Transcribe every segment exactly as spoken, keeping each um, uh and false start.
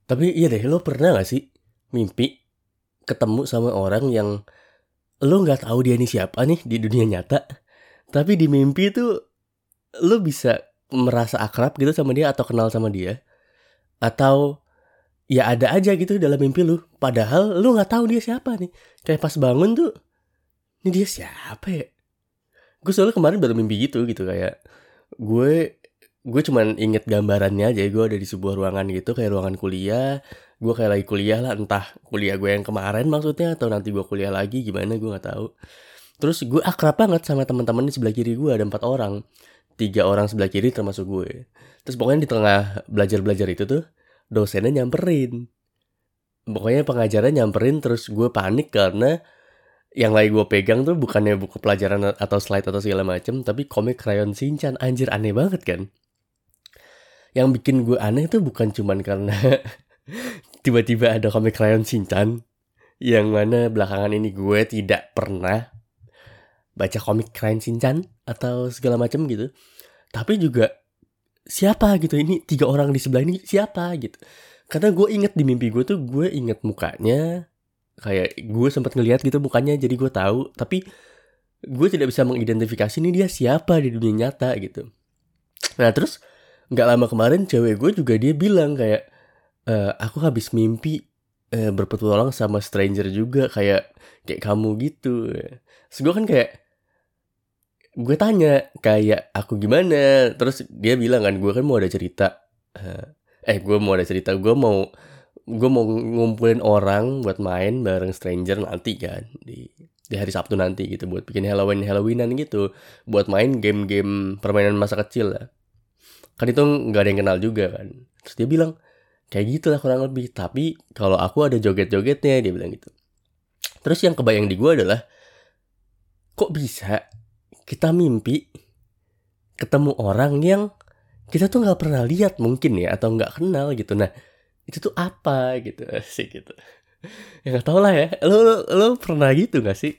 Tapi iya deh, lo pernah gak sih mimpi ketemu sama orang yang lo nggak tahu dia ini siapa nih di dunia nyata, tapi di mimpi tuh lo bisa merasa akrab gitu sama dia atau kenal sama dia, atau ya ada aja gitu dalam mimpi lu, padahal lu nggak tahu dia siapa nih. Kayak pas bangun tuh, ini dia siapa ya? Gue soalnya kemarin baru mimpi gitu gitu kayak gue gue cuman inget gambarannya aja. Gue ada di sebuah ruangan gitu, kayak ruangan kuliah. Gue kayak lagi kuliah lah, entah kuliah gue yang kemarin maksudnya atau nanti gue kuliah lagi gimana gue nggak tahu. Terus gue akrab banget sama teman-teman di sebelah kiri gue, ada empat orang, tiga orang sebelah kiri termasuk gue. Terus pokoknya di tengah belajar-belajar itu tuh dosennya nyamperin. Pokoknya pengajarnya nyamperin, terus gue panik karena yang lagi gue pegang tuh bukannya buku pelajaran atau slide atau segala macem, tapi komik Crayon Shinchan. Anjir, aneh banget kan? Yang bikin gue aneh tuh bukan cuman karena tiba-tiba ada komik Crayon Shinchan, yang mana belakangan ini gue tidak pernah baca komik Crayon Shinchan atau segala macem gitu. Tapi juga siapa gitu, ini tiga orang di sebelah ini siapa gitu. Karena gue inget di mimpi gue tuh, gue inget mukanya, kayak gue sempat ngelihat gitu mukanya, jadi gue tahu. Tapi gue tidak bisa mengidentifikasi ini dia siapa di dunia nyata gitu. Nah terus nggak lama kemarin cewek gue juga dia bilang kayak e, aku habis mimpi e, berpetualang sama stranger juga kayak kayak kamu gitu. Terus gue kan kayak gue tanya kayak aku gimana, terus dia bilang kan gue kan mau ada cerita, eh gue mau ada cerita gue mau gue mau ngumpulin orang buat main bareng stranger nanti kan di di hari Sabtu nanti gitu, buat bikin Halloween Halloweenan gitu, buat main game-game permainan masa kecil lah. Kan itu nggak ada yang kenal juga kan. Terus dia bilang kayak gitulah kurang lebih, tapi kalau aku ada joget-jogetnya, dia bilang gitu. Terus yang kebayang di gue adalah kok bisa kita mimpi ketemu orang yang kita tuh nggak pernah lihat mungkin ya, atau nggak kenal gitu. Nah itu tuh apa gitu sih gitu. Ya nggak tau lah ya. Lo, lo lo pernah gitu nggak sih?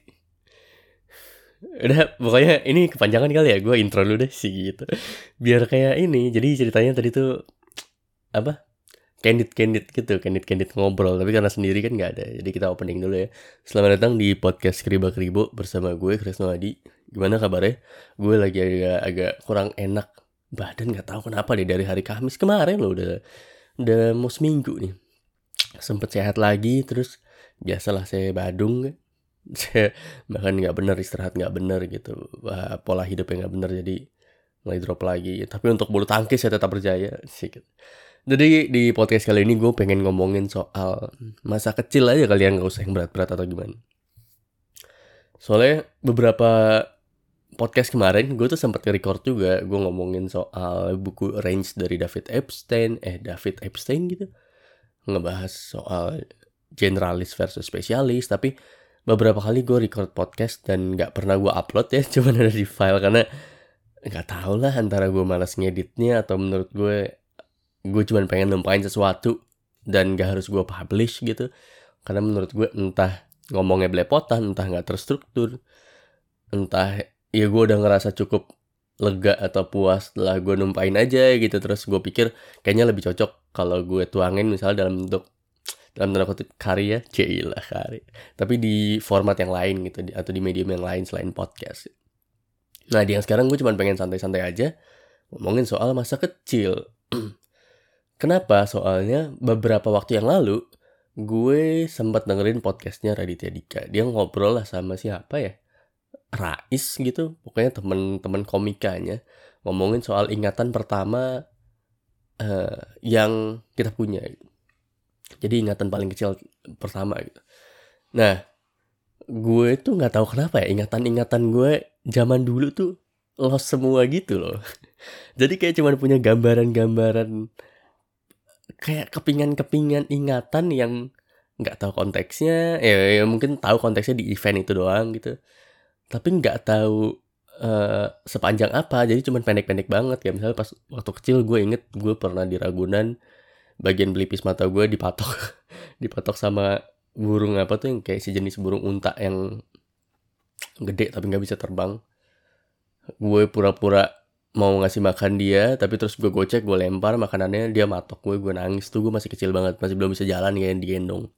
Udah pokoknya ini kepanjangan kali ya, gue intro dulu deh sih gitu. Biar kayak ini. Jadi ceritanya tadi tuh apa? Candid-candid gitu, candid-candid ngobrol. Tapi karena sendiri kan nggak ada, jadi kita opening dulu ya. Selamat datang di podcast Kriba Kribo bersama gue Krisno Adi. Gimana kabarnya? Gue lagi agak agak kurang enak badan, nggak tahu kenapa deh dari hari Kamis kemarin loh, udah udah mau seminggu nih. Sempet sehat lagi, terus biasalah saya badung kan. Saya bahkan nggak bener, istirahat nggak bener gitu. Wah, pola hidup yang nggak bener, jadi mulai drop lagi. Tapi untuk bulu tangkis saya tetap berjaya sih. Jadi di podcast kali ini gue pengen ngomongin soal masa kecil aja kalian, gak usah yang berat-berat atau gimana. Soalnya beberapa podcast kemarin gue tuh sempat nge-record juga, gue ngomongin soal buku Range dari David Epstein, eh David Epstein gitu. Ngebahas soal generalis versus spesialis, tapi beberapa kali gue record podcast dan gak pernah gue upload ya, cuma ada di file karena gak tau lah, antara gue malas ngeditnya atau menurut gue gue cuma pengen numpain sesuatu dan gak harus gue publish gitu. Karena menurut gue entah ngomongnya belepotan, entah gak terstruktur, entah ya gue udah ngerasa cukup lega atau puas setelah gue numpain aja gitu. Terus gue pikir kayaknya lebih cocok kalau gue tuangin misalnya dalam bentuk, dalam tanda kutip karya, cilah karya, tapi di format yang lain gitu, atau di medium yang lain selain podcast. Nah di yang sekarang gue cuma pengen santai-santai aja ngomongin soal masa kecil. Kenapa? Soalnya beberapa waktu yang lalu gue sempat dengerin podcastnya Raditya Dika. Dia ngobrol lah sama siapa ya, Rais gitu, pokoknya temen-temen komikanya, ngomongin soal ingatan pertama uh, yang kita punya gitu. Jadi ingatan paling kecil pertama gitu. Nah gue tuh nggak tahu kenapa ya, ingatan-ingatan gue zaman dulu tuh lost semua gitu loh. Jadi kayak cuma punya gambaran-gambaran, kayak kepingan-kepingan ingatan yang nggak tahu konteksnya. Ya, ya mungkin tahu konteksnya di event itu doang gitu, tapi nggak tahu uh, sepanjang apa. Jadi cuma pendek-pendek banget. Kayak misalnya pas waktu kecil gue inget gue pernah di Ragunan, bagian pelipis mata gue dipatok dipatok sama burung apa tuh yang kayak sejenis burung unta yang gede tapi nggak bisa terbang. Gue pura-pura mau ngasih makan dia, tapi terus gue gocek, gue lempar makanannya, dia matok gue, gue nangis tuh. Gue masih kecil banget, masih belum bisa jalan kayak digendong.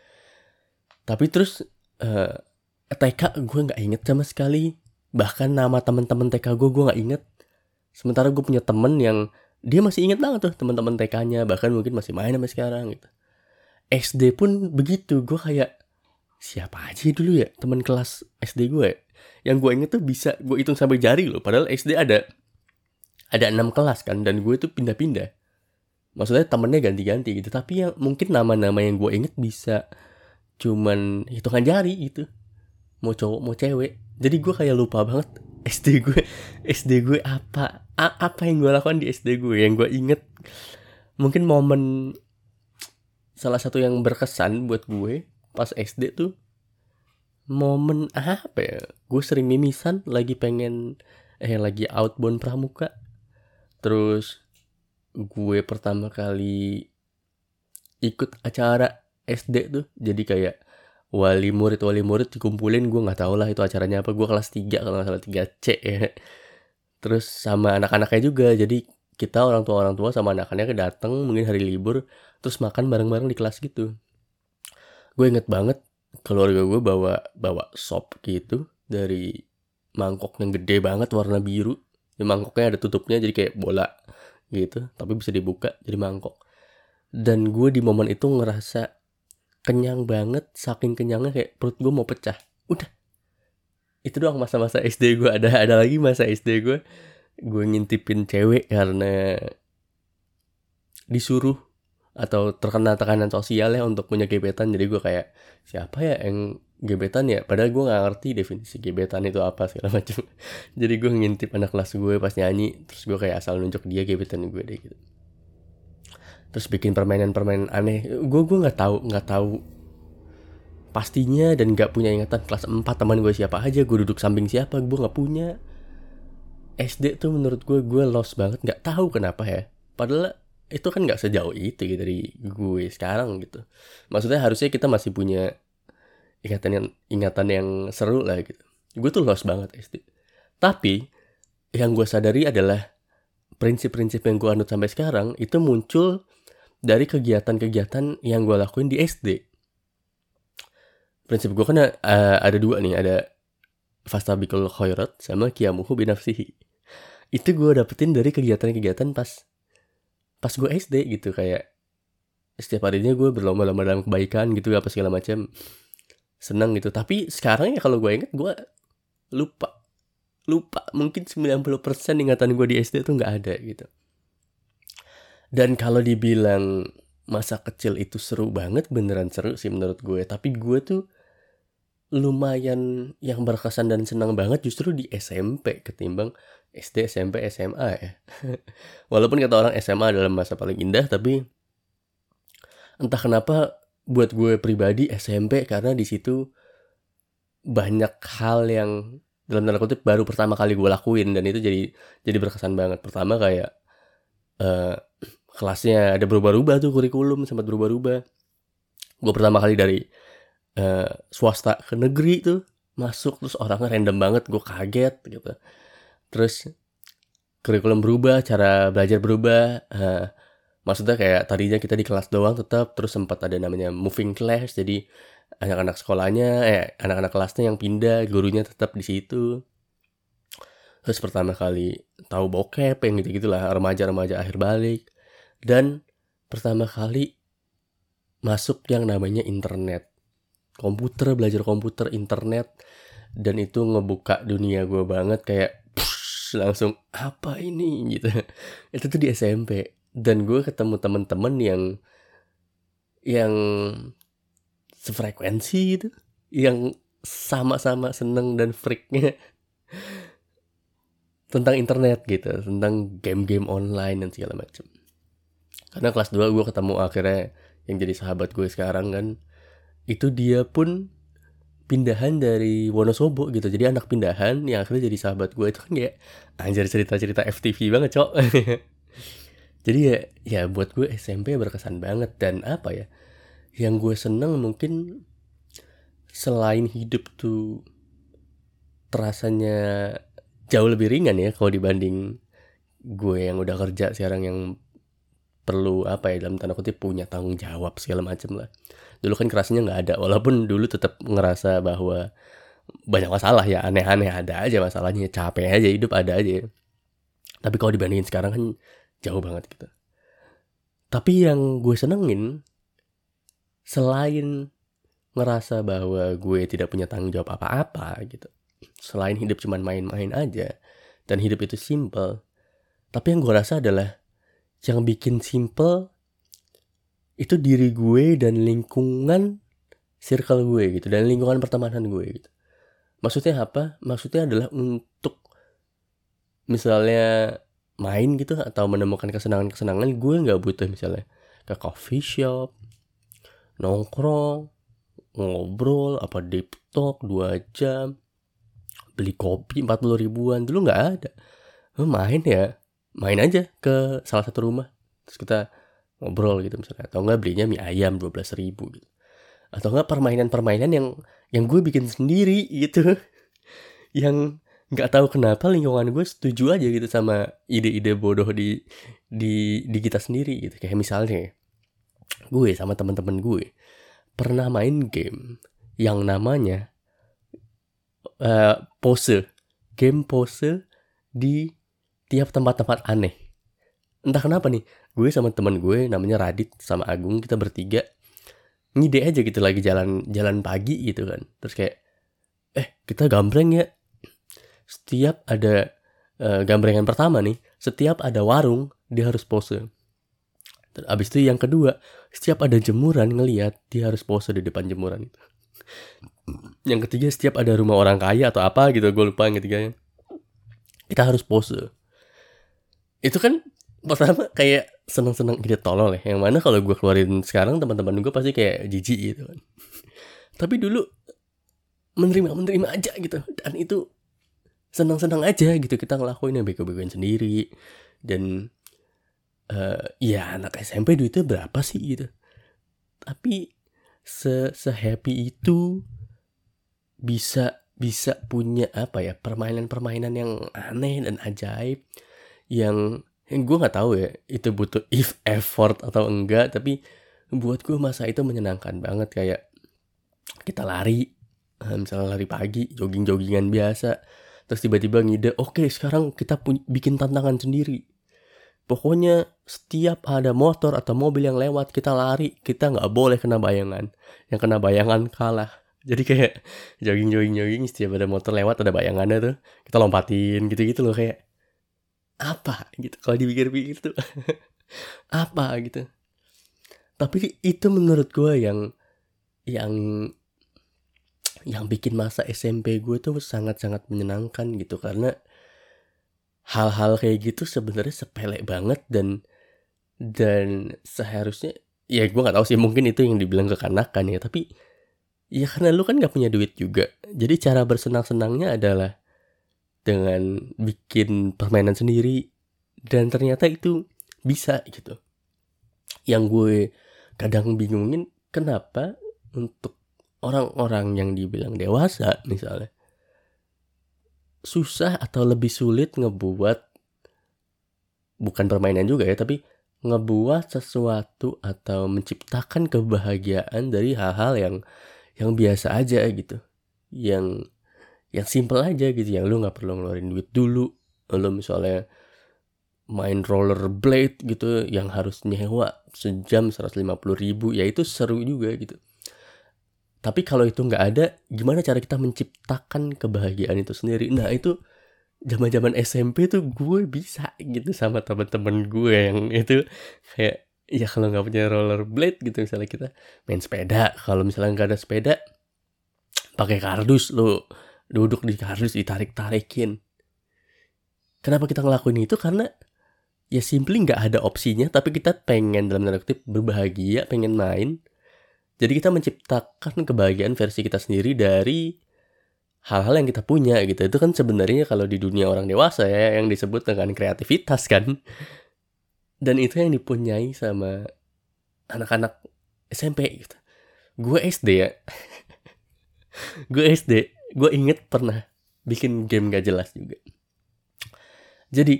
Tapi terus uh, T K gue nggak inget sama sekali, bahkan nama teman-teman T K gue gue nggak inget. Sementara gue punya temen yang dia masih inget banget tuh teman-teman T K-nya, bahkan mungkin masih main sampai sekarang gitu. S D pun begitu, gue kayak siapa aja dulu ya teman kelas S D gue yang gue inget tuh bisa gue hitung sampai jari loh. Padahal S D ada ada enam kelas kan, dan gue tuh pindah-pindah. Maksudnya temennya ganti-ganti gitu. Tapi yang mungkin nama-nama yang gue inget bisa cuman hitungan jari gitu. Mau cowok mau cewek. Jadi gue kayak lupa banget S D gue. S D gue apa? A- apa yang gue lakukan di S D gue yang gue inget. Mungkin momen salah satu yang berkesan buat gue pas S D tuh, momen apa ya? Gue sering mimisan lagi pengen eh lagi outbound pramuka. Terus gue pertama kali ikut acara S D tuh, jadi kayak wali murid wali murid dikumpulin, gue nggak tahu lah itu acaranya apa. Gue kelas tiga kalau nggak salah, tiga C ya. Terus sama anak-anaknya juga, jadi kita orang tua orang tua sama anak-anaknya datang mungkin hari libur, terus makan bareng-bareng di kelas gitu. Gue inget banget keluarga gue bawa bawa sop gitu dari mangkok yang gede banget warna biru. Di mangkoknya ada tutupnya jadi kayak bola gitu, tapi bisa dibuka jadi mangkok. Dan gue di momen itu ngerasa kenyang banget, saking kenyangnya kayak perut gue mau pecah. Udah, itu doang masa-masa S D gue. Ada ada lagi masa S D gue, gue ngintipin cewek karena disuruh atau terkena tekanan sosial ya untuk punya gebetan. Jadi gue kayak siapa ya yang gebetan ya, padahal gue nggak ngerti definisi gebetan itu apa segala macam. Jadi gue ngintip anak kelas gue pas nyanyi, terus gue kayak asal nunjuk dia gebetan gue deh gitu. Terus bikin permainan-permainan aneh. Gue gue nggak tahu nggak tahu pastinya dan nggak punya ingatan kelas empat teman gue siapa aja, gue duduk samping siapa, gue nggak punya. S D tuh menurut gue gue lost banget, nggak tahu kenapa ya. Padahal itu kan nggak sejauh itu gitu dari gue sekarang gitu. Maksudnya harusnya kita masih punya ingatan yang ingatan yang seru lah gitu. Gue tuh lost banget S D. Tapi yang gue sadari adalah prinsip-prinsip yang gue anut sampai sekarang itu muncul dari kegiatan-kegiatan yang gue lakuin di S D. Prinsip gue kan uh, ada dua nih, ada fastabiqul khairat sama qiyamuhu binafsihi. Itu gue dapetin dari kegiatan-kegiatan pas pas gue S D gitu, kayak setiap harinya gue berlomba-lomba dalam kebaikan gitu apa segala macam. Senang gitu. Tapi sekarang ya kalau gue inget gue lupa. Lupa. Mungkin sembilan puluh persen ingatan gue di S D tuh gak ada gitu. Dan kalau dibilang masa kecil itu seru banget, beneran seru sih menurut gue. Tapi gue tuh lumayan yang berkesan dan senang banget justru di S M P ketimbang S D, S M P, S M A ya. Walaupun kata orang S M A adalah masa paling indah, tapi entah kenapa buat gue pribadi S M P karena di situ banyak hal yang dalam tanda kutip baru pertama kali gue lakuin, dan itu jadi jadi berkesan banget. Pertama kayak uh, kelasnya ada berubah-ubah tuh, kurikulum sempat berubah-ubah. Gue pertama kali dari uh, swasta ke negeri tuh masuk, terus orangnya random banget, gue kaget gitu. Terus kurikulum berubah, cara belajar berubah. Uh, maksudnya kayak tadinya kita di kelas doang tetap, terus sempat ada namanya moving class, jadi anak-anak sekolahnya, eh anak-anak kelasnya yang pindah, gurunya tetap di situ. Terus pertama kali tahu bokep yang gitu-gitulah, remaja-remaja akhir balik. Dan pertama kali masuk yang namanya internet, komputer, belajar komputer, internet, dan itu ngebuka dunia gue banget, kayak psh, langsung apa ini gitu. Itu tuh di S M P, dan gue ketemu teman-teman yang yang sefrekuensi gitu, yang sama-sama seneng dan freaknya tentang internet gitu, tentang game-game online dan segala macam. Karena kelas dua gue ketemu akhirnya yang jadi sahabat gue sekarang kan, itu dia pun pindahan dari Wonosobo gitu, jadi anak pindahan yang akhirnya jadi sahabat gue. Itu kan kayak anjir, cerita-cerita F T V banget cok. Jadi ya ya buat gue S M P berkesan banget. Dan apa ya yang gue seneng, mungkin selain hidup tuh terasanya jauh lebih ringan ya kalau dibanding gue yang udah kerja sekarang yang perlu apa ya dalam tanda kutip punya tanggung jawab segala macam lah. Dulu kan kerasnya nggak ada, walaupun dulu tetap ngerasa bahwa banyak masalah ya, aneh-aneh ada aja masalahnya, capek aja hidup ada aja. Tapi kalau dibandingin sekarang kan jauh banget gitu. Tapi yang gue senengin selain ngerasa bahwa gue tidak punya tanggung jawab apa-apa gitu, selain hidup cuman main-main aja dan hidup itu simple, tapi yang gue rasa adalah yang bikin simple itu diri gue dan lingkungan circle gue gitu, dan lingkungan pertemanan gue gitu. Maksudnya apa? Maksudnya adalah untuk misalnya main gitu atau menemukan kesenangan-kesenangan, gue gak butuh misalnya ke coffee shop, nongkrong, ngobrol, apa deep talk dua jam, beli kopi empat puluh ribuan. Dulu gak ada. Main ya, main aja ke salah satu rumah, terus kita ngobrol gitu misalnya. Atau gak belinya mie ayam dua belas ribu gitu. Atau gak permainan-permainan yang yang gue bikin sendiri gitu. Yang nggak tahu kenapa lingkungan gue setuju aja gitu sama ide-ide bodoh di di di kita sendiri gitu. Kayak misalnya gue sama teman-teman gue pernah main game yang namanya uh, pose, game pose di tiap tempat-tempat aneh. Entah kenapa nih, gue sama teman gue namanya Radit sama Agung, kita bertiga ngide aja gitu lagi jalan jalan pagi gitu kan. Terus kayak eh kita gambreng ya. Setiap ada uh, gambrengan pertama nih, setiap ada warung dia harus pose. Terus abis itu yang kedua, setiap ada jemuran ngelihat dia harus pose di depan jemuran itu. Yang ketiga, setiap ada rumah orang kaya atau apa gitu, gue lupa yang ketiganya, kita harus pose. Itu kan pertama kayak seneng-seneng gitu tolol ya. Yang mana kalau gue keluarin sekarang teman-teman gue pasti kayak jijik gitu kan. Tapi dulu menerima-menerima aja gitu. Dan itu senang-senang aja gitu kita ngelakuin yang bego-begoin sendiri. Dan uh, ya anak S M P duitnya berapa sih gitu. Tapi se se-happy itu bisa bisa punya apa ya, permainan-permainan yang aneh dan ajaib yang yang gue nggak tahu ya itu butuh if effort atau enggak, tapi buat gue masa itu menyenangkan banget. Kayak kita lari, misalnya lari pagi, jogging-joggingan biasa, terus tiba-tiba ngide, oke okay, sekarang kita pu- bikin tantangan sendiri. Pokoknya setiap ada motor atau mobil yang lewat kita lari, kita nggak boleh kena bayangan. Yang kena bayangan kalah. Jadi kayak jogging-jogging-jogging, setiap ada motor lewat ada bayangannya tuh, kita lompatin gitu-gitu loh. Kayak apa gitu kalau dipikir-pikir tuh. Apa gitu. Tapi itu menurut gue yang yang yang bikin masa S M P gue tuh sangat-sangat menyenangkan gitu, karena hal-hal kayak gitu sebenarnya sepele banget dan dan seharusnya ya gue nggak tahu sih, mungkin itu yang dibilang kekanakan ya, tapi ya karena lu kan nggak punya duit juga, jadi cara bersenang-senangnya adalah dengan bikin permainan sendiri, dan ternyata itu bisa gitu. Yang gue kadang bingungin kenapa untuk orang-orang yang dibilang dewasa misalnya susah atau lebih sulit ngebuat, bukan permainan juga ya, tapi ngebuat sesuatu atau menciptakan kebahagiaan dari hal-hal yang yang biasa aja gitu, yang yang simple aja gitu, yang lu nggak perlu ngeluarin duit dulu. Lu misalnya main rollerblade gitu yang harus nyewa sejam seratus lima puluh ribu, ya itu seru juga gitu. Tapi kalau itu nggak ada, gimana cara kita menciptakan kebahagiaan itu sendiri? Nah itu zaman-zaman S M P tuh gue bisa gitu sama teman-teman gue yang itu kayak, ya kalau nggak punya rollerblade gitu misalnya kita main sepeda. Kalau misalnya nggak ada sepeda, pakai kardus, lu duduk di kardus ditarik-tarikin. Kenapa kita ngelakuin itu? Karena ya simply nggak ada opsinya, tapi kita pengen dalam tanda kutip berbahagia, pengen main. Jadi kita menciptakan kebahagiaan versi kita sendiri dari hal-hal yang kita punya gitu. Itu kan sebenarnya kalau di dunia orang dewasa ya yang disebut dengan kreativitas kan. Dan itu yang dipunyai sama anak-anak S M P gitu. Gue S D ya. Gue S D, gue inget pernah bikin game gak jelas juga. Jadi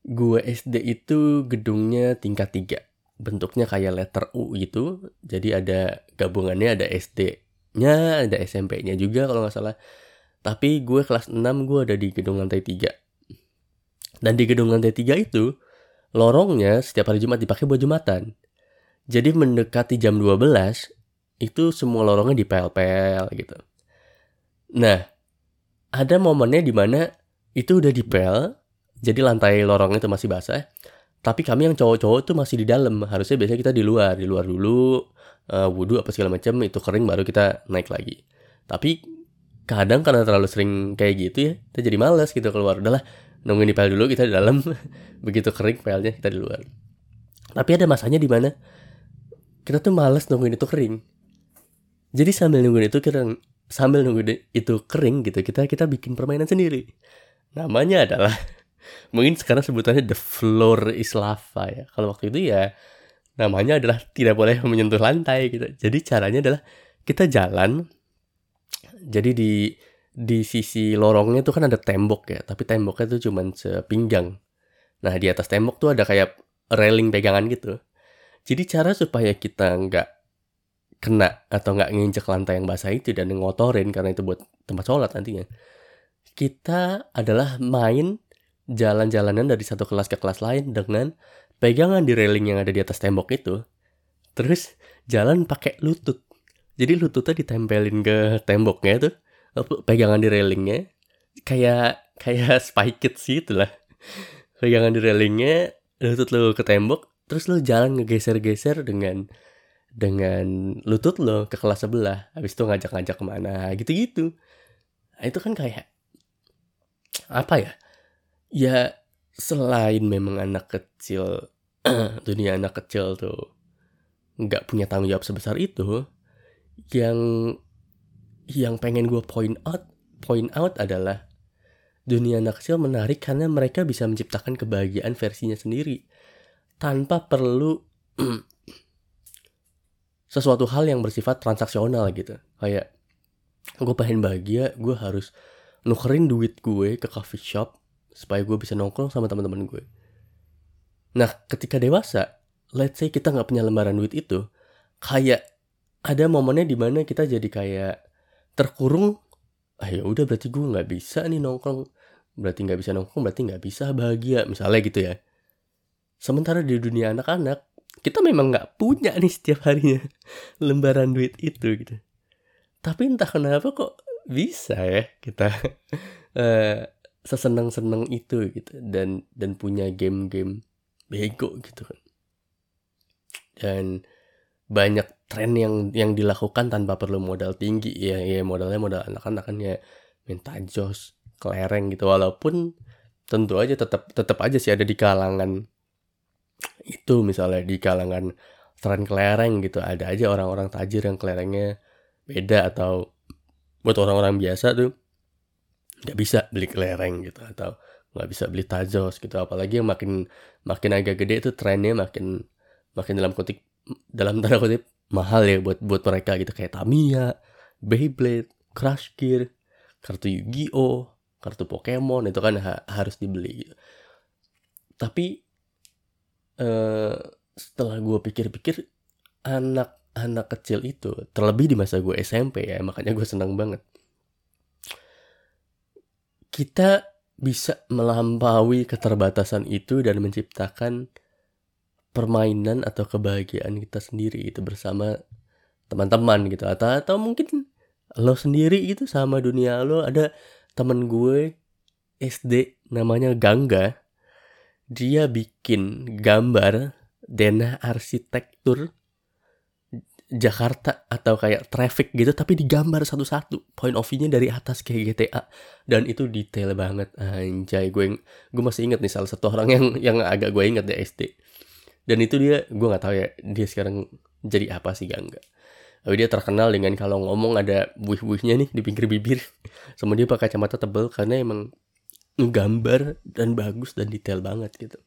Gue S D itu gedungnya tingkat tiga. Bentuknya kayak letter U gitu. Jadi ada gabungannya, ada S D-nya, ada S M P-nya juga kalau gak salah. Tapi gue kelas enam gue ada di gedung lantai tiga. Dan di gedung lantai tiga itu, lorongnya setiap hari Jumat dipakai buat Jumatan. Jadi mendekati jam dua belas, itu semua lorongnya dipel-pel gitu. Nah, ada momennya di mana itu udah dipel, jadi lantai lorong itu masih basah. Tapi kami yang cowok-cowok tuh masih di dalam. Harusnya biasanya kita di luar, di luar dulu, uh, wudhu apa segala macam, itu kering baru kita naik lagi. Tapi kadang karena terlalu sering kayak gitu ya, kita jadi malas gitu keluar. Udahlah, nungguin dipel dulu, kita di dalam. Begitu kering pelnya kita di luar. Tapi ada masanya di mana kita tuh malas nungguin itu kering. Jadi sambil nungguin itu kering, sambil nungguin itu kering gitu, kita kita bikin permainan sendiri. Namanya adalah, mungkin sekarang sebutannya the floor is lava ya. Kalau waktu itu ya namanya adalah tidak boleh menyentuh lantai gitu. Jadi caranya adalah kita jalan. Jadi di di sisi lorongnya tuh kan ada tembok ya, tapi temboknya tuh cuman sepinggang. Nah, di atas tembok tuh ada kayak railing pegangan gitu. Jadi cara supaya kita nggak kena atau nggak nginjek lantai yang basah itu dan ngotorin, karena itu buat tempat sholat nantinya, kita adalah main jalan-jalanan dari satu kelas ke kelas lain dengan pegangan di railing yang ada di atas tembok itu. Terus jalan pakai lutut. Jadi lututnya ditempelin ke temboknya tuh, pegangan di railingnya, kayak kayak Spy Kids gitu lah. Pegangan di railingnya, lutut lo ke tembok, terus lo jalan ngegeser-geser dengan dengan lutut lo ke kelas sebelah. Habis itu ngajak-ngajak kemana gitu-gitu. Nah, itu kan kayak apa ya? Ya selain memang anak kecil, dunia anak kecil tuh nggak punya tanggung jawab sebesar itu, yang yang pengen gue point out point out adalah dunia anak kecil menarik karena mereka bisa menciptakan kebahagiaan versinya sendiri tanpa perlu sesuatu hal yang bersifat transaksional gitu. Kayak gue pengen bahagia, gue harus nukerin duit gue ke coffee shop supaya gue bisa nongkrong sama teman-teman gue. Nah, ketika dewasa, let's say kita nggak punya lembaran duit itu, kayak ada momennya di mana kita jadi kayak terkurung. Ah ya udah, berarti gue nggak bisa nih nongkrong, berarti nggak bisa nongkrong, berarti nggak bisa bahagia, misalnya gitu ya. Sementara di dunia anak-anak, kita memang nggak punya nih setiap harinya lembaran duit itu gitu. Tapi entah kenapa kok bisa ya kita uh, sesenang-senang itu gitu, dan dan punya game-game bego gitu kan. Dan banyak tren yang yang dilakukan tanpa perlu modal tinggi ya, ya modalnya modal anak-anak kan ya, minta jos, kelereng gitu. Walaupun tentu aja tetap tetap aja sih ada di kalangan itu, misalnya di kalangan tren kelereng gitu, ada aja orang-orang tajir yang kelerengnya beda, atau buat orang-orang biasa tuh nggak bisa beli kelereng gitu, atau nggak bisa beli tajos gitu. Apalagi yang makin makin agak gede itu trennya makin makin dalam kutip dalam tanda kutip mahal ya buat buat mereka gitu, kayak Tamiya, Beyblade, Crush Gear, kartu Yu-Gi-Oh, kartu Pokemon, itu kan ha- harus dibeli gitu. Tapi uh, setelah gue pikir-pikir, anak-anak kecil itu, terlebih di masa gue S M P ya, makanya gue senang banget, kita bisa melampaui keterbatasan itu dan menciptakan permainan atau kebahagiaan kita sendiri itu bersama teman-teman gitu, atau atau mungkin lo sendiri gitu sama dunia lo. Ada temen gue S D namanya Gangga, dia bikin gambar denah arsitektur Jakarta atau kayak traffic gitu, tapi digambar satu-satu, point of view-nya dari atas kayak G T A, dan itu detail banget anjay. Gue gue masih inget nih salah satu orang yang yang agak gue inget di S D. Dan itu dia, gue nggak tahu ya dia sekarang jadi apa sih Gangga. Tapi dia terkenal dengan kalau ngomong ada buih-buihnya nih di pinggir bibir. Sama dia pakai kacamata tebal karena emang nggambar dan bagus dan detail banget gitu.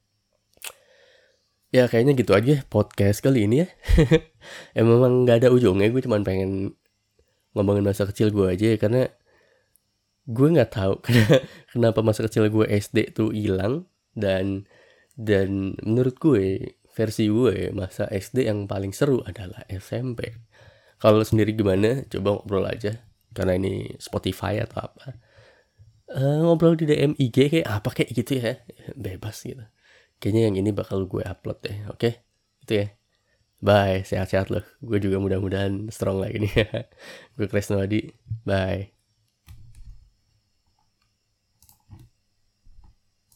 Ya kayaknya gitu aja podcast kali ini ya. Ya memang nggak ada ujungnya, gue cuma pengen ngomongin masa kecil gue aja ya, karena gue nggak tahu kenapa masa kecil gue S D tuh hilang. Dan dan menurut gue, versi gue masa S D yang paling seru adalah S M P. Kalau lo sendiri gimana? Coba ngobrol aja. Karena ini Spotify atau apa. Uh, ngobrol di D M I G kayak apa kayak gitu ya. Bebas gitu. Kayaknya yang ini bakal gue upload deh. Oke? Okay? Gitu ya. Bye. Sehat-sehat loh. Gue juga mudah-mudahan strong lagi nih. Gue Kresnawadi. Bye.